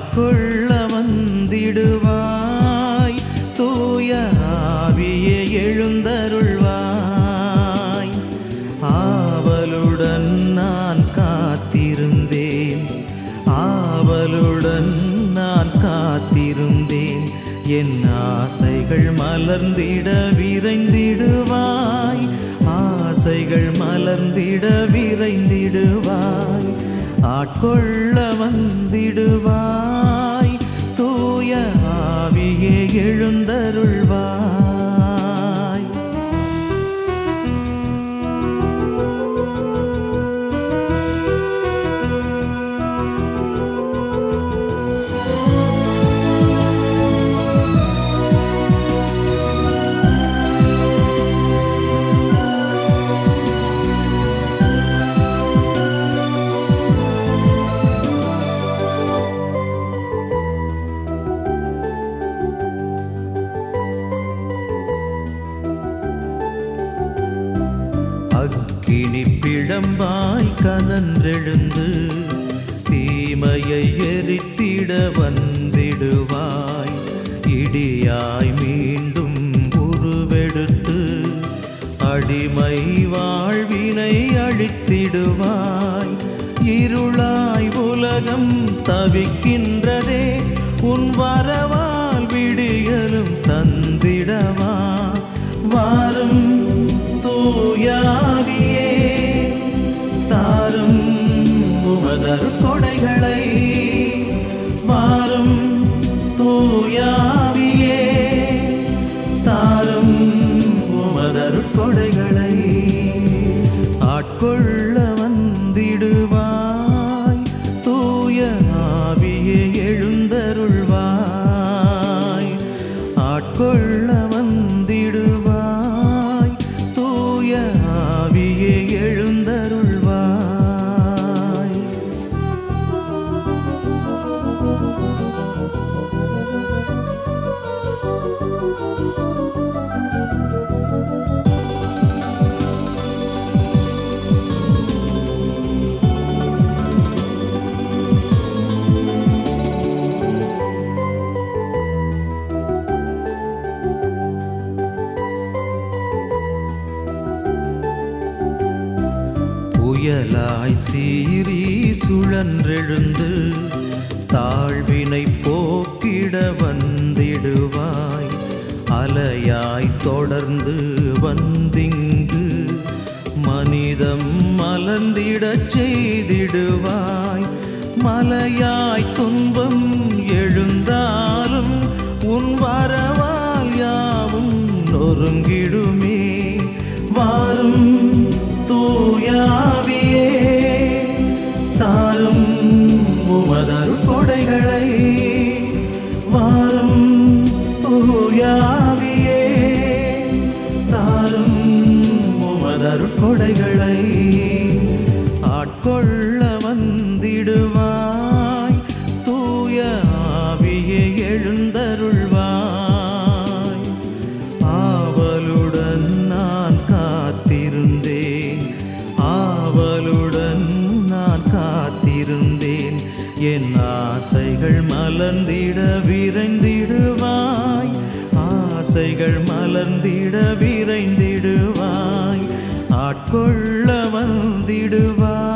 ஆட்கொள்ள வந்திடுவாய். தூய ஆவியே எழுந்தருள்வாய். ஆவலுடன் நான் காத்திருந்தேன், ஆவலுடன் நான் காத்திருந்தேன். என் ஆசைகள் மலர்ந்திட விரைந்திடுவாய், ஆசைகள் மலர்ந்திட விரைந்திடுவாய். ஆட்கொள்ள வந்திடுவாய். தூய ஆவியே எழுந்தருள்வாய். அக்கினி பிழம்பாய் கனன்றெழுந்து தீமையை எரித்திட வந்திடுவாய். இடியாய் மீண்டும் உருவெடுத்து அடிமை வாழ்வினை அழித்திடுவாய். இருளாய் உலகம் தவிக்கின்றதே, உன் வரவால் விடியலும் தந்திடவா. வாரும் தூயாவியே, தாரும் உமதர் கொடைகளை. வாரும் தூயாவியே, தாரும் உமதர் கொடைகளை. ஆட்கொள்ள வந்திடுவாய். தூய ஆவியே எழுந்தருள்வாய். ஆட்கொள்ள வந்திடுவாய். தூய ஆவியே எழுந்தருள்வாய். புயலாய் சீறி சுழன்றெழுந்து தாழ்வினை போக்கிட வந்திடுவாய். அலையாய் தொடர்ந்து வந்திங்கு மனிதம் மலர்ந்திடச் செய்திடுவாய். மலையாய் துன்பம் எழுந்தாலும் உன் வரவால் யாவும் நொறுங்கிடுமே. வாரும் தூயாவியே, தாரும் உமதர் கொடைகளை. வாரும் தூயாவியே, தாரும் உமதர் கொடைகளை. ஆட்கொள்ள வந்திடுவாய். தூய ஆவியே எழுந்தருள்வாய். ஆவலுடன் நான் காத்திருந்தேன், ஆவலுடன் நான் காத்திருந்தேன். என் ஆசைகள் மலர்ந்திட விரைந்திடுவாய், ஆசைகள் மலர்ந்திட விரைந்திடுவாய். ஆட்கொள்ள வந்திடுவாய்.